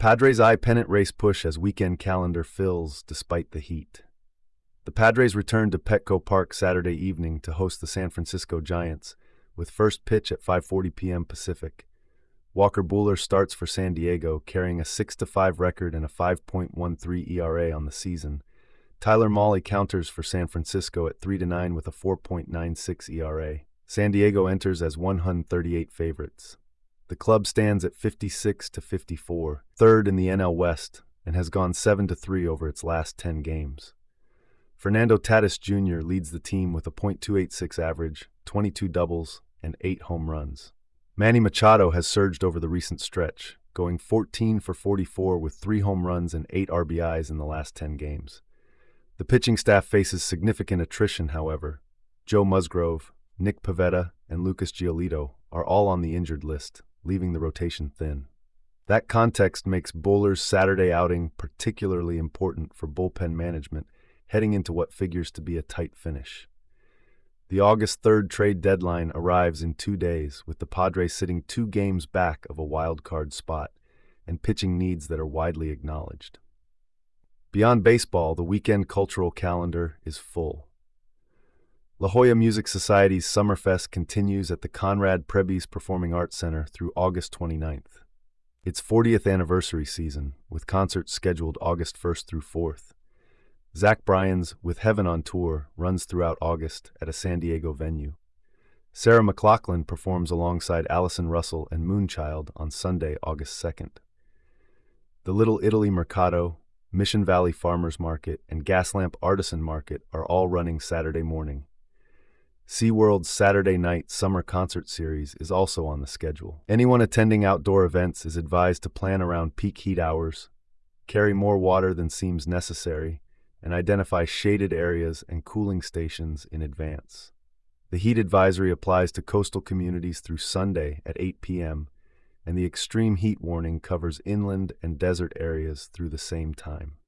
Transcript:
Padres eye pennant race push as weekend calendar fills despite the heat. The Padres return to Petco Park Saturday evening to host the San Francisco Giants, with first pitch at 5:40 p.m. Pacific. Walker Buehler starts for San Diego, carrying a 6-5 record and a 5.13 ERA on the season. Tyler Mahle counters for San Francisco at 3-9 with a 4.96 ERA. San Diego enters as 138 favorites. The club stands at 56-54, third in the NL West, and has gone 7-3 over its last 10 games. Fernando Tatis Jr. leads the team with a .286 average, 22 doubles, and 8 home runs. Manny Machado has surged over the recent stretch, going 14 for 44 with 3 home runs and 8 RBIs in the last 10 games. The pitching staff faces significant attrition, however. Joe Musgrove, Nick Pivetta, and Lucas Giolito are all on the injured list, leaving the rotation thin. That context makes Buehler's Saturday outing particularly important for bullpen management, heading into what figures to be a tight finish. The August 3rd trade deadline arrives in 2 days, with the Padres sitting 2 games back of a wild card spot and pitching needs that are widely acknowledged. Beyond baseball, the weekend cultural calendar is full. La Jolla Music Society's Summerfest continues at the Conrad Prebys Performing Arts Center through August 29th. Its 40th anniversary season, with concerts scheduled August 1st through 4th. Zach Bryan's With Heaven on Tour runs throughout August at a San Diego venue. Sarah McLachlan performs alongside Allison Russell and Moonchild on Sunday, August 2nd. The Little Italy Mercado, Mission Valley Farmers Market, and Gaslamp Artisan Market are all running Saturday morning. SeaWorld's Saturday Night Summer Concert Series is also on the schedule. Anyone attending outdoor events is advised to plan around peak heat hours, carry more water than seems necessary, and identify shaded areas and cooling stations in advance. The heat advisory applies to coastal communities through Sunday at 8 p.m., and the extreme heat warning covers inland and desert areas through the same time.